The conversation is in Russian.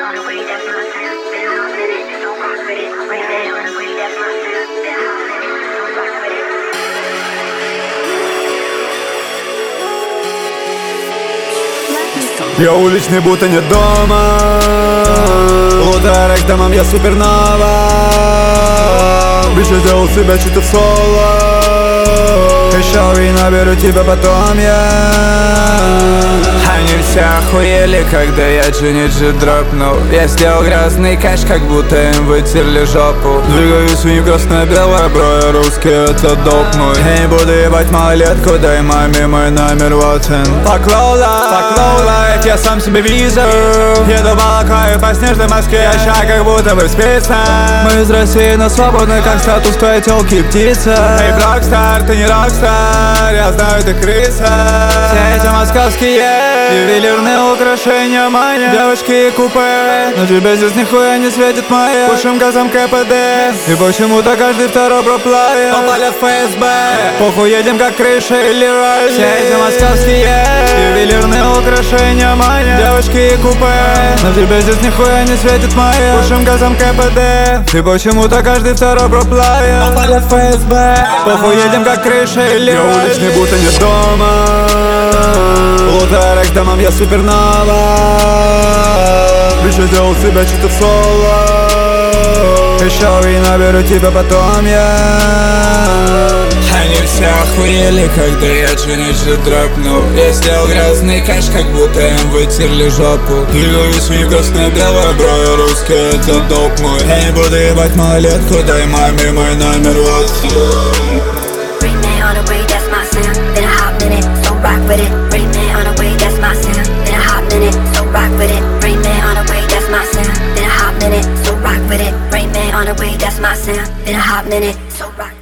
on the way, that's my sin. Been a hot minute, so rock with it. Rain Man on the way, that's my sin. Been a hot minute, so rock with it. Я уличный, будто нет дома. Лутарек с домом, я супернова. Биcho, сделал себя чисто в соло. Еще и наберу тебя потом я. Они все охуели, когда я Джинни-Джи дропнул. Я сделал грязный кэш, как будто им вытерли жопу. Двигаюсь в ней красно-белое, бро, я русский, это доп мой. Я не буду ебать малолетку, дай маме мой номер, вот он. Fuck low life, я сам себе вижу. Еду балакаю по снежной Москве, я ща как будто бы в списке. Мы из России, но свободны, как статус твоей тёлки птица. Эй, рокстар, ты не рокстар, я знаю, ты крыса. Все эти московские ювелирные украшения мои, девочки и купе. Но тебе здесь нихуя не светит моя. Пушим газом КПД. И почему-то каждый второй проплавит. Попалят ФСБ. Похуй, едем как крыша или ралли. Все эти московские ювелирные украшения мои, девочки и купе. Но тебе здесь нихуя не светит моя. Пушим газом КПД. И почему-то каждый второй проплавит. Попалят ФСБ. Похуй, едем как крыша или ралли. Я уличный, будто нет дома. Лутарек с домом, я супернова. Биcho, сделал себя чисто в соло. Еще и наберу тебя потом я. Они все охуели, когда я Джинни-Джи дропнул. Я сделал грязный кэш, как будто им вытерли жопу. Двигаюсь в ней красно-белое, бро, я русский, это доп мой. Я не буду ебать малолетку, дай маме мой номер, вот. Rain Man on the way, that's my sin. Been a hot minute, so rock with it. Rain Man on the way, that's my sin. Been a hot minute, so rock with it. Rain Man on the way, that's my sin. Been a hot minute, so rock with it. Rain Man on the way, that's my sin. Been a hot minute, so rock.